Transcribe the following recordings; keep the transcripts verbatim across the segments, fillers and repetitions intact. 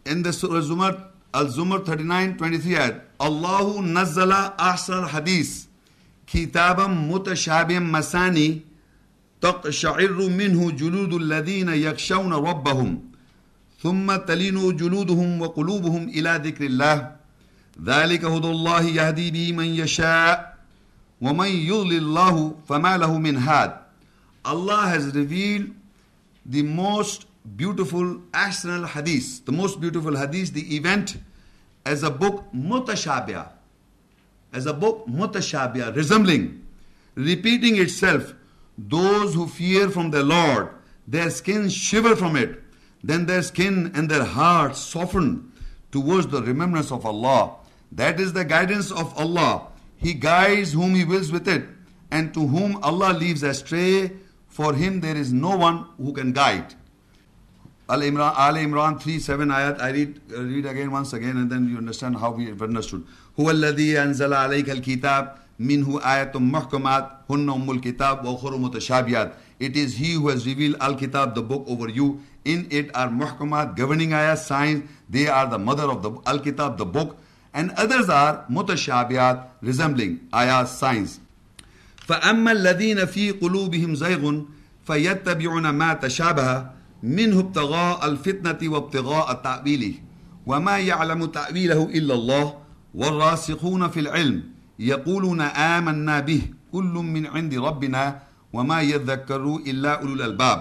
in the Surah Zumar, Al-Zumar thirty-nine twenty-three ayat, Allahu nazzala ahsan hadith kitabam mutashabiham masani taqsha'irru minhu juludul ladhina yakshawna rabbahum thumma talinu juluduhum wa qulubuhum ila dhikrillah dhalika hudallahi yahdi bihi man yasha' wa man yudlilillahu fama lahu min had. Allah has revealed the most beautiful ahsan hadith, the most beautiful hadith, the event, as a book mutashabih, as a book mutashabih, resembling, repeating itself. Those who fear from the Lord, their skin shiver from it, then their skin and their hearts soften towards the remembrance of Allah. That is the guidance of Allah. He guides whom He wills with it, and to whom Allah leaves astray, for him there is no one who can guide. Al-Imran, Al-Imran three seven ayat, I read, uh, read again once again, and then you understand how we have understood. هُوَ الَّذِي أَنزَلَ عَلَيْكَ الْكِتَابِ مِنْهُ آيَةٌ مُحْكَمَاتٌ هُنَّ أُمُّ الْكِتَابِ وَأُخَرُ مُتَشَابِهَاتٌ. It is He who has revealed Al-Kitab, the book, over you. In it are muhkamat, governing ayahs, signs. They are the mother of the Al-Kitab, the book. And others are mutashabiyat, resembling ayahs, signs. فَأَمَّا الَّذِينَ فِي قُلُوبِهِمْ زَيْغٌ فَيَتَّبِعُونَ مَا تَشَابَهَ مِنْهُ ابْتِغَاءَ الْفِتْنَةِ وَابْتِغَاءَ تَأْوِيلِهِ وَمَا يَعْلَمُ تَأْوِيلَهُ إِلَّا اللَّهُ وَالرَّاسِخُونَ فِي الْعِلْمِ يَقُولُونَ آمَنَّا بِهِ كُلٌّ مِّنْ عِنْدِ رَبِّنَا وَمَا يَذَّكَّرُ إِلَّا أُولُو الْأَلْبَابِ.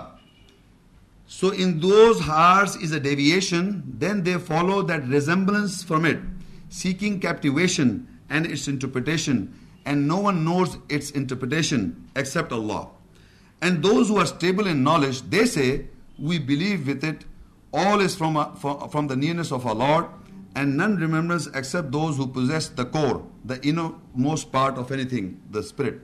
So in those hearts is a deviation, then they follow that resemblance from it, seeking captivation and its interpretation, and no one knows its interpretation except Allah. And those who are stable in knowledge, they say, we believe with it, all is from, a, from the nearness of our Lord, and none remembers except those who possess the core, the innermost part of anything, the spirit.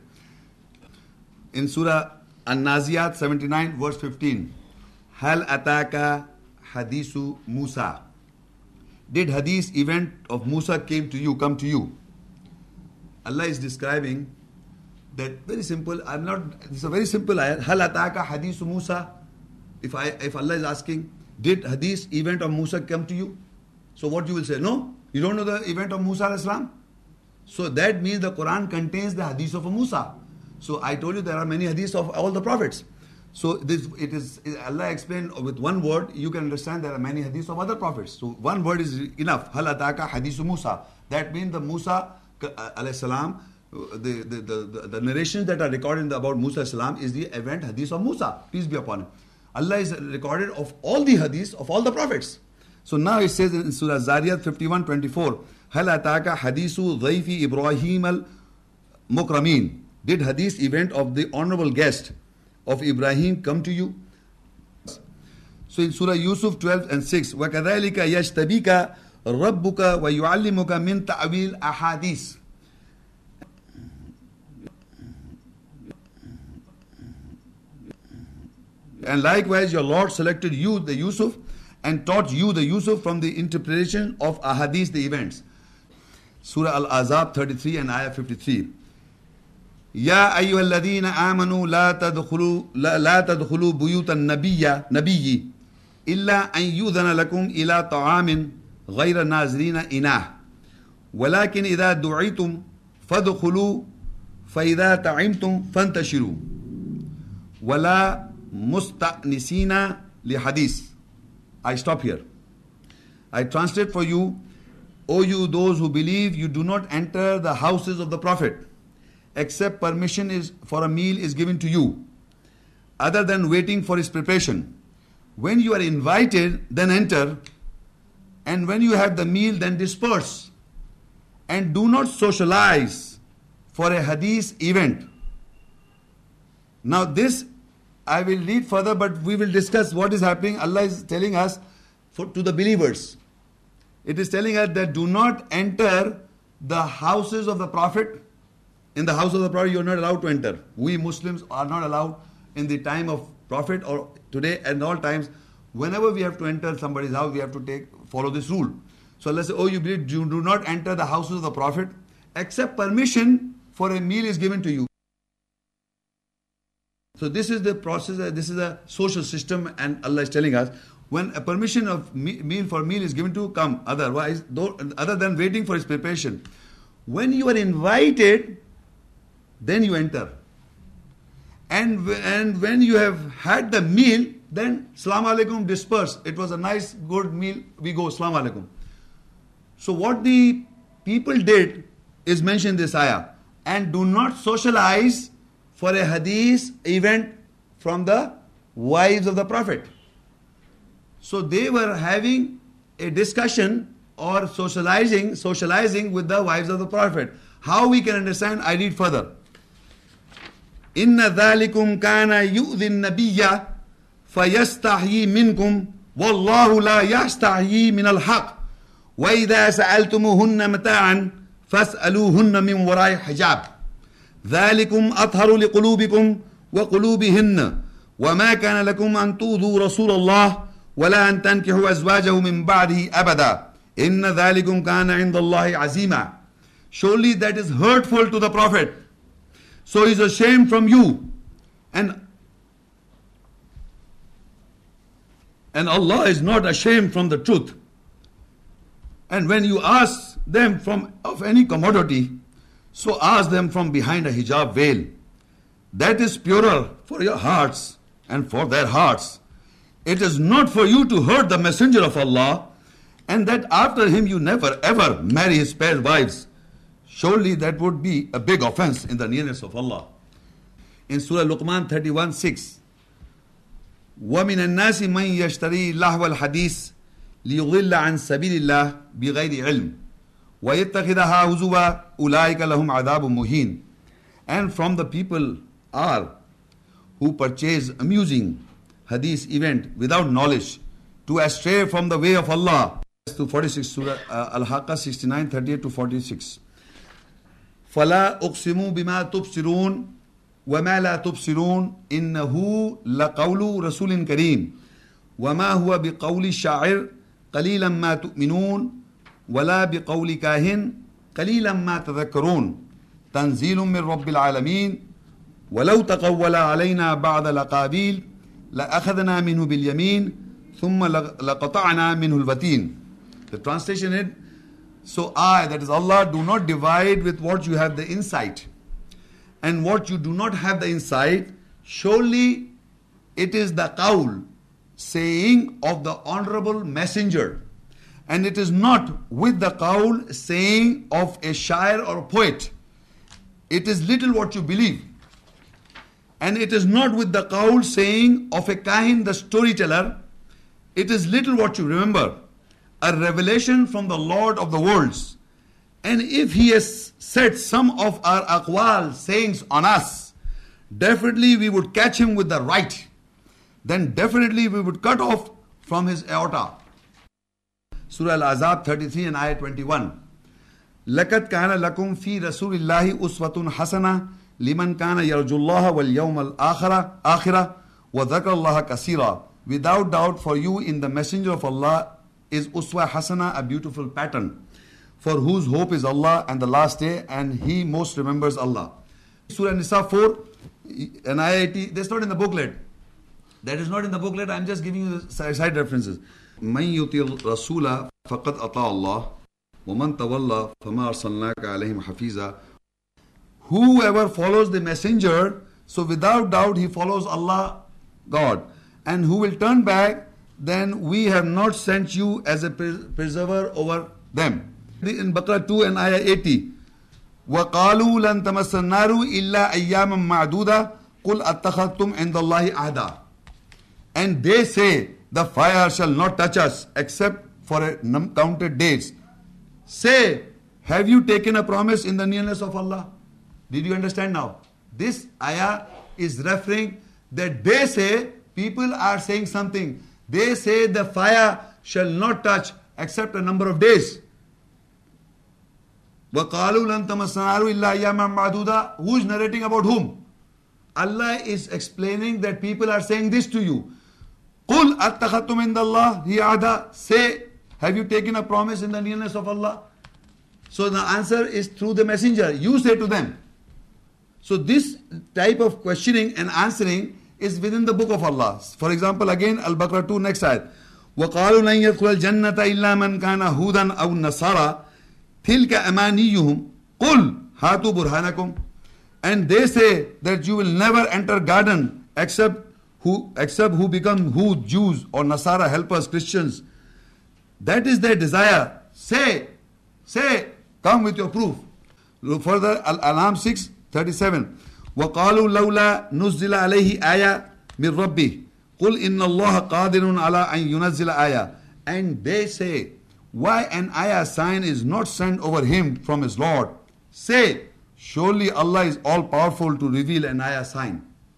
In Surah An-Naziyat seventy-nine verse fifteen, Hal ataka hadithu Musa. Did hadith event of Musa came to you, come to you? Allah is describing that very simple. I'm not. It's a very simple ayat. Hal ataka hadithu Musa. If I, if Allah is asking, did hadith event of Musa come to you? So what you will say? No, you don't know the event of Musa alayhi salam. So that means the Quran contains the hadith of Musa. So I told you there are many hadiths of all the prophets. So this it is Allah explained with one word. You can understand there are many hadiths of other prophets. So one word is enough. Hal ataka hadithu Musa. That means the Musa alayhi salam, the, the, the, the narrations that are recorded about Musa alayhi salam is the event hadith of Musa. Peace be upon him. Allah is recorded of all the hadiths of all the prophets. So now it says in Surah Zariyat fifty-one twenty-four, Hal ataka hadithu dhaifi Ibrahim al-Mukramin. Did hadith event of the honorable guest of Ibrahim come to you? So in Surah Yusuf twelve and six, وَكَذَلِكَ يَجْتَبِيكَ رَبُّكَ وَيُعَلِّمُكَ مِنْ تَعْوِيلِ أَحَادِيثِ. And likewise your Lord selected you, the Yusuf, and taught you, the Yusuf, from the interpretation of ahadith, the events. Surah Al-Azab thirty-three and Ayah fifty-three. يا أيها الذين آمنوا لا تدخلوا لا, لا تدخلوا بيوت النبي نبي إلا أن يؤذن لكم إلى طعام غير ناظرين إناه ولكن إذا دعيتم فادخلوا فإذا طعمتم فانتشروا ولا مستأنسين لحديث. I stop here. I translate for you. O you those who believe, you do not enter the houses of the Prophet except permission is for a meal is given to you, other than waiting for his preparation. When you are invited, then enter, and when you have the meal, then disperse. And do not socialize for a hadith event. Now this, I will read further, but we will discuss what is happening. Allah is telling us for, to the believers. It is telling us that do not enter the houses of the Prophet. In the house of the Prophet, you are not allowed to enter. We Muslims are not allowed in the time of Prophet or today and all times. Whenever we have to enter somebody's house, we have to take follow this rule. So let's say, oh, you believe, you do not enter the houses of the Prophet except permission for a meal is given to you. So this is the process, this is a social system, and Allah is telling us, when a permission of meal for meal is given to, come. Otherwise, other than waiting for its preparation. When you are invited, then you enter. And, and when you have had the meal, then Assalamu alaikum, disperse. It was a nice, good meal. We go, Assalamu alaikum. So what the people did is mention this ayah. And do not socialize for a hadith event from the wives of the Prophet. So they were having a discussion or socializing, socializing with the wives of the Prophet. How we can understand? I read further. Inna dhalikum kana yu'dhi an-nabiyya fayastahyi minkum wallahu la yastahyi min al-haq wa idha sa'altumuhunna mata'an fas'aluhunna min wara'i hijab dhalikum atharu liqulubikum wa qulubihinna wa ma kana lakum an tu'dhu Rasulallah wa la an tankihu azwajahu min ba'dihi abada inna dhalikum kana 'inda Allahi 'azima. Surely that is hurtful to the Prophet. So he is ashamed from you. And, and Allah is not ashamed from the truth. And when you ask them from of any commodity, so ask them from behind a hijab veil. That is purer for your hearts and for their hearts. It is not for you to hurt the messenger of Allah, and that after him you never ever marry his paired wives. Surely that would be a big offense in the nearness of Allah. In Surah Luqman thirty-one six, وَمِنَ النَّاسِ مَنْ يَشْتَرِي لَهْوَ الْحَدِيثِ لِيُضِلَّ عَنْ سَبِيلِ اللَّهِ بِغَيْرِ عِلْمٍ وَيَتَّخِذَهَا هُزُوًا أُولَٰئِكَ لَهُمْ عَذَابٌ مُهِينٌ. And from the people are who purchase amusing hadith event without knowledge to astray from the way of Allah. To forty-six Surah uh, Al-Haqqa sixty-nine thirty-eight to forty-six. فَلَا أُقْسِمُوا بِمَا تُبْصِرُونَ وَمَا لَا تُبْصِرُونَ إِنَّهُ لَقَوْلُ رَسُولٍ كَرِيمٍ وَمَا هُوَ بِقَوْلِ الشَّاعِرِ قَلِيلًا مَا تُؤْمِنُونَ وَلَا بِقَوْلِ كَاهِنٍ قَلِيلًا مَا تَذَكَّرُونَ تَنزِيلٌ مِّن رَبِّ الْعَالَمِينَ وَلَوْ تَقَوَّلَ عَلَيْنَا بَعْضَ الْأَقَاوِيلِ لَأَخَذْنَا مِنْهُ بِالْيَمِينِ ثُمَّ لَقَطَعْنَا مِنْهُ الْوَتِينَ. The translation is, so I, that is Allah, do not divide with what you have the insight. And what you do not have the insight, surely it is the qawl, saying of the honorable messenger. And it is not with the qawl, saying of a shair or a poet. It is little what you believe. And it is not with the qawl, saying of a kahin, the storyteller. It is little what you remember. A revelation from the Lord of the worlds. And if he has said some of our aqwal, sayings on us, definitely we would catch him with the right. Then definitely we would cut off from his aorta. Surah Al-Azab thirty-three and ayah twenty-one. لَقَدْ كَانَ لَكُمْ فِي رَسُولِ اللَّهِ أُسْوَةٌ حَسَنَةٌ لِمَنْ كَانَ يَرْجُو اللَّهَ وَالْيَوْمَ الْآخِرَةَ آخِرَةَ وَذَكَرَ اللَّهَ كَثِيرًا. Without doubt for you in the messenger of Allah is Uswa Hasana, a beautiful pattern, for whose hope is Allah and the last day, and he most remembers Allah. Surah Nisa four and ayah eighty, that's not in the booklet. That is not in the booklet, I'm just giving you the side references. مَنْ يُطِيعِ الرَّسُولَ فَقَدْ أَطَاعَ اللَّهَ وَمَنْ تَوَلَّى فَمَا أَرْسَلْنَاكَ عَلَيْهِمْ حَفِيظًا. Whoever follows the messenger, so without doubt he follows Allah, God. And who will turn back, then we have not sent you as a preserver over them. In Baqarah two and ayah eighty, وَقَالُوا لَن تَمَسَّ النَّارُ إِلَّا أَيَّامًا مَعْدُودًا قُلْ أَتَّخَذْتُمْ عِنْدَ اللَّهِ عَهْدًا. And they say, the fire shall not touch us except for a num- counted days. Say, have you taken a promise in the nearness of Allah? Did you understand now? This ayah is referring that they say, people are saying something. They say the fire shall not touch except a number of days. وَقَالُوا لَن تَمَسَّنَا النَّارُ إِلَّا أَيَّامًا مَعْدُودًا. Who is narrating about whom? Allah is explaining that people are saying this to you. قُلْ أَتَّخَذْتُمْ عِنْدَ اللَّهِ عَهْدًا. Say, have you taken a promise in the nearness of Allah? So the answer is through the messenger. You say to them. So this type of questioning and answering is within the book of Allah. For example, again, Al-Baqarah two, next ayat. وَقَالُوا لَنْ يَدْخُلَ الْجَنَّةَ إِلَّا مَنْ كَانَ هُودًا أَوْ نَصَارَى تِلْكَ أَمَانِيُّهُمْ قُلْ هَاتُوا بُرْهَانَكُمْ. And they say that you will never enter garden except who except who become who Jews or Nasara helpers, Christians. That is their desire. Say, say, come with your proof. Look further, Al-An'am six thirty-seven. وَقَالُوا لَوْلَا نُزِّلَ عَلَيْهِ آيَةٌ مِّن رَبِّهِ قُلْ إِنَّ اللَّهَ قَادِرٌ عَلَىٰ أَن يُنَزِّلَ آيَةً. And they say, why an ayah sign is not sent over him from his Lord? Say, surely Allah is all powerful to reveal an ayah sign.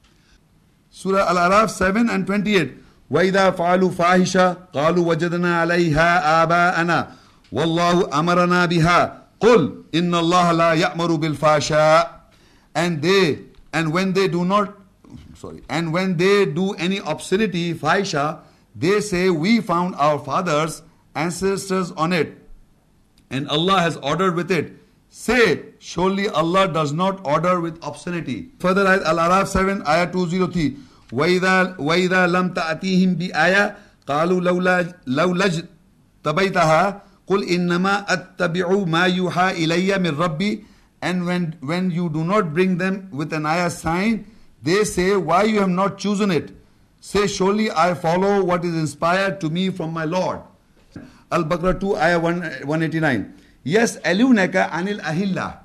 Surah Al-Araf seven and twenty-eight. وَإِذَا فَعَلُوا فَاحِشَةً قَالُوا وَجَدْنَا عَلَيْهَا آبَاءَنَا وَاللَّهُ أَمَرَنَا بِهَا قُلْ إِنَّ اللَّهَ لَا يَأْمُرُ بِالْفَحْشَاءِ. And they, and when they do not, sorry, and when they do any obscenity, fahisha, they say, we found our fathers, ancestors on it, and Allah has ordered with it. Say, surely Allah does not order with obscenity. Further, Al-Araf seven, ayah two oh three. وَإِذَا وَإِذَا لَمْ تَأْتِيهِمْ بِآيَةٍ قَالُوا لَوْلَا لَوْلَا اجْتَبَيْتَهَا قُلْ إِنَّمَا أَتَّبِعُ مَا يُوحَى إِلَيَّ مِنْ رَبِّي. And when, when you do not bring them with an ayah sign, they say, why you have not chosen it? Say, surely I follow what is inspired to me from my Lord. Al-Baqarah two, ayah one eighty-nine. Yes, alunaka anil ahilla.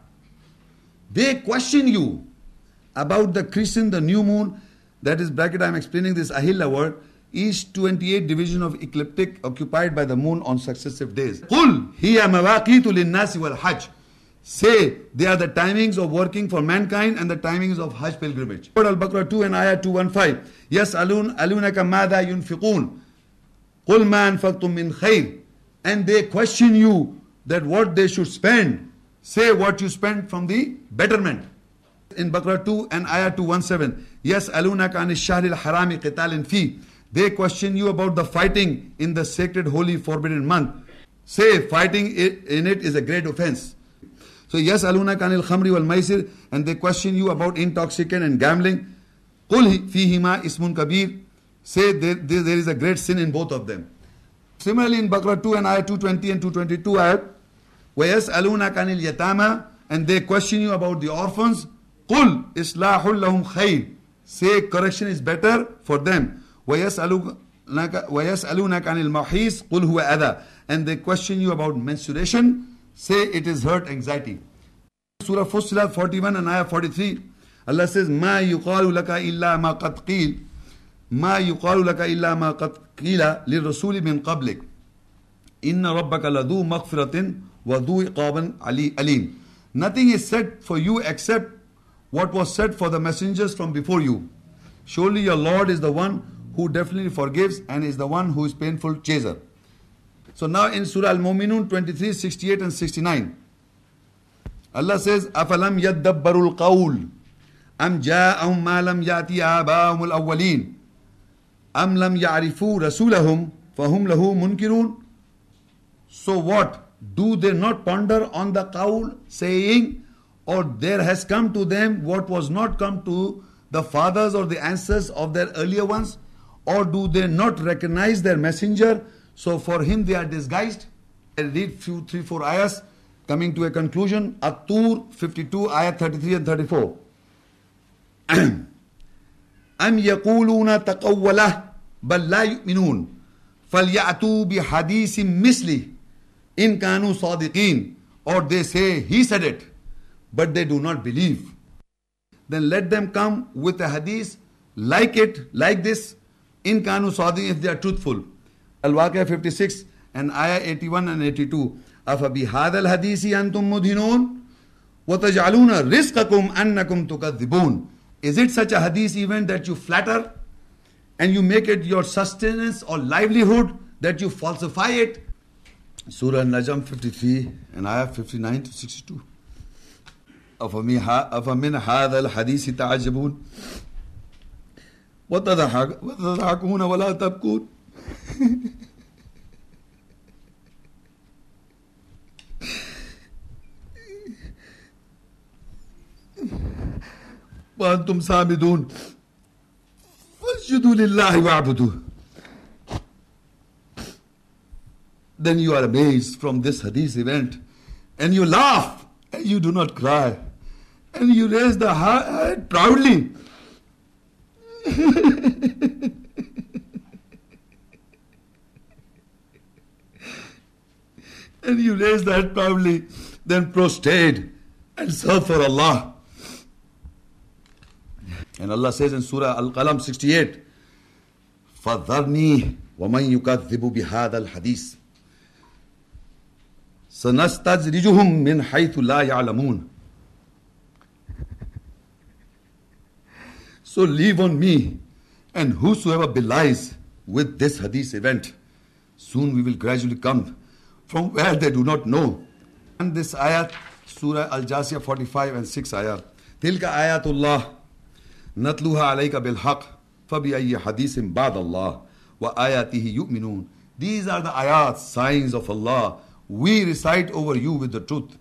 They question you about the crescent, the new moon. That is bracket, I am explaining this ahilla word. Each twenty-eight division of ecliptic occupied by the moon on successive days. قُلْ هِيَ مَوَاقِيتُ لِلنَّاسِ وَالْحَجِّ. Say, they are the timings of working for mankind and the timings of Hajj pilgrimage. Al-Baqarah two and ayah two fifteen. Yes, alun alunaka madha yunfiqun. Qul ma anfaqtum min khair. And they question you that what they should spend. Say what you spend from the betterment. In Baqarah two and ayah two seventeen. Yes, alunaka an ash-shahril harami qitalin fi. They question you about the fighting in the sacred, holy, forbidden month. Say, fighting in it is a great offense. So, yes, alunaka anil khamri wal maisir, and they question you about intoxicant and gambling. Qul fihima ismun kabir. Say there, there, there is a great sin in both of them. Similarly, in Baqarah two and ayah two twenty and two twenty-two ayat, wa yas'alunaka anil yatama, and they question you about the orphans. Qul islahul lahum khayr. Say correction is better for them. Wa yas'alunaka anil mahis. Qul huwa adha. And they question you about menstruation. Say it is hurt, anxiety. Surah Fussilat forty-one and ayah forty-three. Allah says, Ma yuqalu laka illa ma qad qeel. Ma yuqalu laka illa ma qad qila lirrasuli min qablik. Inna rabbaka ladhu maghfiratin wa dhu iqaban alim. Nothing is said for you except what was said for the messengers from before you. Surely your Lord is the one who definitely forgives and is the one who is painful chaser. So now in Surah Al-Mu'minun twenty-three, sixty-eight and sixty-nine. Allah says, أَفَلَمْ يَدَّبَّرُوا الْقَوْلِ أَمْ جَاءَهُمْ مَا لَمْ يَأْتِ آبَاءَهُمُ الْأَوَّلِينَ أَمْ لَمْ يَعْرِفُوا رَسُولَهُمْ فَهُمْ لَهُ مُنْكِرُونَ. So what? Do they not ponder on the qawl, saying, or there has come to them what was not come to the fathers or the ancestors of their earlier ones? Or do they not recognize their messenger? So for him they are disguised. I read few three four ayahs coming to a conclusion. At-Tur fifty-two, ayah thirty-three and thirty-four. Am yaquluna taqawwalah bal la yu'minun falyatu bi hadithin misli in kanu sadiqin. Or they say he said it, but they do not believe. Then let them come with a hadith like it, like this, in kanu sadiqin, if they are truthful. Al-Waqi'ah fifty-six and ayah eighty-one and eighty-two. أَفَبِهَذَا الْحَدِيثِ أَنْتُمْ مُدْهِنُونَ وَتَجْعَلُونَ رِزْقَكُمْ أَنَّكُمْ تُكَذِّبُونَ. Is it such a hadith event that you flatter and you make it your sustenance or livelihood, that you falsify it? Surah An-Najm fifty-three and ayah fifty-nine to sixty-two. أَفَمِنْ هَذَا الْحَدِيثِ تَعَجَّبُونَ وَتَضْحَكُونَ وَلَا تَبْكُونَ. وأنتم سامدون فاسجدوا لله واعبدوه. then you are amazed from this hadith event, and you laugh, and you do not cry, and you raise the head proudly. And you raise the head proudly, then prostrate and serve for Allah. And Allah says in Surah Al-Qalam sixty-eight, فَذَرْنِي وَمَنْ يُكَذِّبُ بِهَذَا الْحَدِيثِ سَنَسْتَدْرِجُهُمْ مِنْ حَيْثُ لَا يَعْلَمُونَ. So leave on me, and whosoever belies with this hadith event, soon we will gradually come from where they do not know. And this ayat, Surah Al-Jasiyah forty-five and six ayat. تِلْكَ آيَاتُ اللَّهِ نَتْلُوهَا عَلَيْكَ بِالْحَقِّ فَبِأَيِّ حَدِيثٍ بَعْدَ اللَّهِ وَآيَاتِهِ يُؤْمِنُونَ. These are the ayats, signs of Allah. We recite over you with the truth.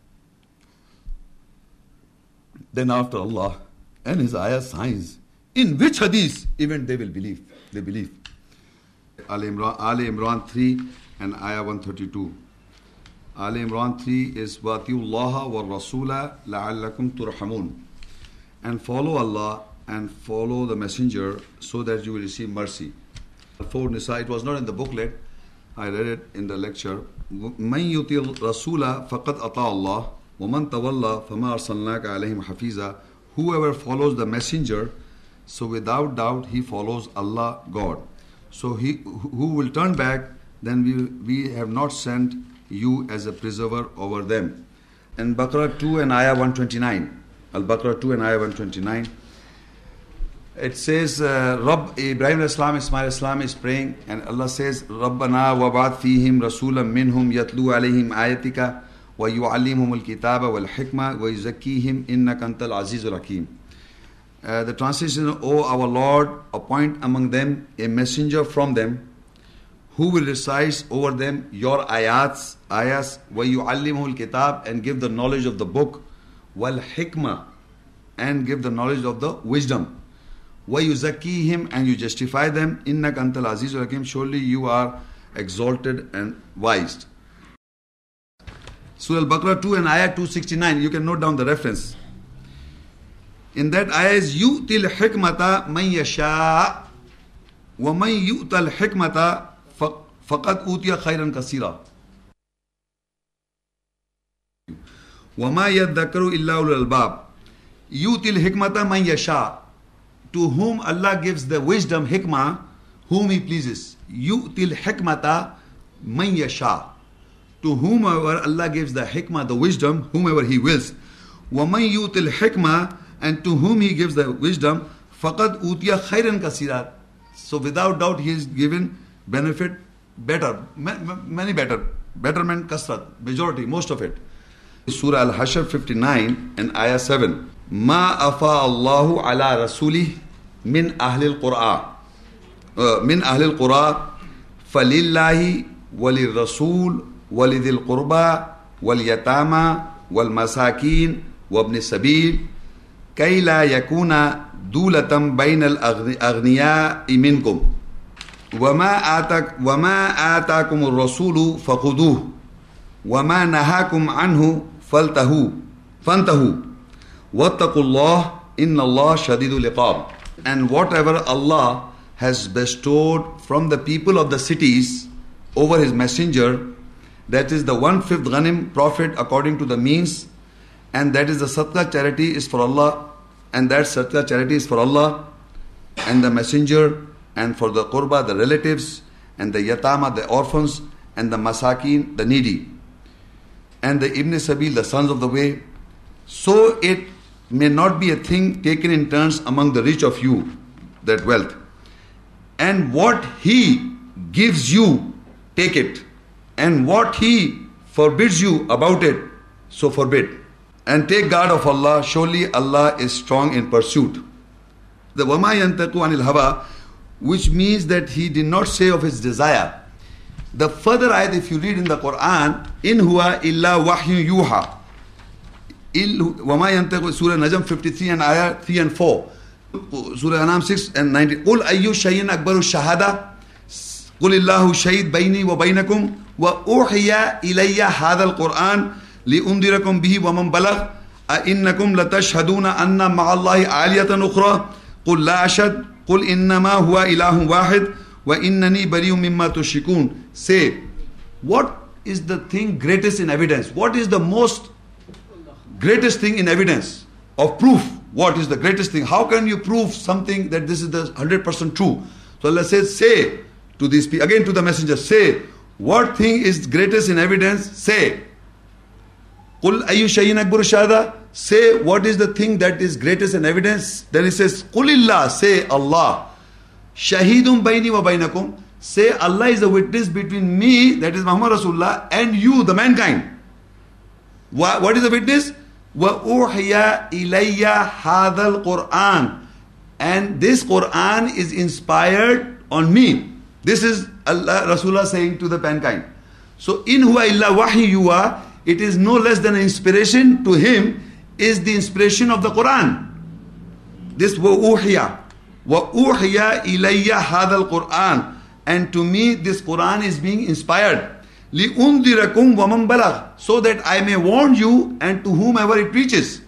Then after Allah and His ayat signs, in which hadith even they will believe? They believe. Al Imran, Al Imran three and ayah one thirty-two. Al Imran three is وَاتِيُوا اللَّهَ وَالرَّسُولَ لَعَلَّكُمْ تُرْحَمُونَ. And follow Allah and follow the messenger so that you will receive mercy. For Nisa, it was not in the booklet, I read it in the lecture. مَنْ يُطِيعِ الرَّسُولَ فَقَدْ أَطَاعَ اللَّهَ وَمَنْ تَوَلَّى فَمَا أَرْسَلْنَاكَ عَلَيْهِمْ حَفِيظًا. Whoever follows the messenger, so without doubt he follows Allah, God. So he who will turn back, then we, we have not sent you as a preserver over them. And Baqarah two and ayah one twenty-nine. Al-Baqarah two and ayah one twenty-nine. It says, uh, Rabb, Ibrahim Islam, Ismail Islam is praying, and Allah says, Rabbana wab'ath fihim rasulam minhum yatlu alayhim ayatika wa yu'allimhum al-kitaba wal-hikma wa yuzakkihim innaka antal azizul hakim. Uh, the translation, O our Lord, appoint among them a messenger from them who will recite over them your ayats, ayas, wa yu'allimhum al-kitab, and give the knowledge of the book, wal-hikma, and give the knowledge of the wisdom. وَيُزَكِّيهِمْ, and you justify them. إِنَّكَ أَنْتَ الْعَزِيزُ الْحَكِيمُ, surely you are exalted and wise. Surah Al-Baqarah two and ayah two sixty-nine, you can note down the reference. In that ayah is يُؤْتِ الْحِكْمَةَ مَنْ يَشَاءُ وَمَنْ يُؤْتَ الْحِكْمَةَ فَقَدْ أُوتِيَ خَيْرًا كَثِيرًا وَمَا يَذَّكَّرُ إِلَّا أُولُو الْأَلْبَابِ. يُؤْتِ الْحِكْمَةَ مَنْ يَشَاءُ, to whom Allah gives the wisdom, hikmah, whom He pleases. Yu'til hikmata man yasha, to whomever Allah gives the hikmah, the wisdom, whomever He wills. Wa man yu'til hikmah, and to whom He gives the wisdom, faqad utiya khairan kasira. So without doubt He is given benefit better, many better, betterment kasrat, majority, most of it. Surah Al-Hashr fifty-nine and ayah seven. Ma afa Allahu ala rasulih min ahlil qura uh, min ahlil qura falillahi walil rasul walidil qurba wal yatama wal masakin wabni sabil kay la yakuna dulatan bainal aghniya minkum wama atak wama atakumur rasulu faquduhu wama nahakum anhu faltahu fantahu wattaqullah innallah shadidul iqab. And whatever Allah has bestowed from the people of the cities over His messenger, that is the one-fifth ghanim profit according to the means, and that is the sadaqah charity is for Allah, and that sadaqah charity is for Allah and the messenger, and for the qurba, the relatives, and the yatama, the orphans, and the masakin, the needy, and the ibn sabil, the sons of the way. So it may not be a thing taken in turns among the rich of you, that wealth. And what He gives you, take it. And what He forbids you about it, so forbid. And take guard of Allah, surely Allah is strong in pursuit. The وَمَا يَنْتَقُ عَنِ الْهَوَى, which means that He did not say of His desire. The further ayat, if you read in the Quran, in huwa illa wahyu yuha. وَمَا يَنْتَقُ, Surah Najm fifty-three and ayah three and four. Surah Anam six and nineteen. قُلْ أَيُّ شَيْءٍ أَكْبَرُ الشَّهَادَةِ. قل الله شهيد بيني وبينكم وأوحي إلي هذا القرآن لأنذركم به ومن بلغ أئنكم لتشهدون أن مع الله آلهة أخرى قل لا أشهد قل إنما هو إله واحد وإنني بريء مما تشركون. Say, what is the thing greatest in evidence? What is the most greatest thing in evidence of proof? What is the greatest thing? How can you prove something that this is the one hundred percent true? So Allah says, say to these people, again to the messenger, say, what thing is greatest in evidence? Say. Qul ayyu shay'in akbaru shahada. Say, what is the thing that is greatest in evidence? Then he says, Qulillah, say Allah. Shahidun bayni wa baynakum. Say Allah is a witness between me, that is Muhammad Rasulullah, and you, the mankind. What, what is the witness? Wa uhiya ilayya hadal Quran. And this Quran is inspired on me. This is Allah Rasulullah saying to the mankind. So in huwa illa wahi yuwa, it is no less than an inspiration to him, is the inspiration of the Quran. This wa uhiya. Wa uhiya ilayya hadal Quran. And to me this Quran is being inspired. Li undirakum wa man balagh. So that I may warn you and to whomever it reaches.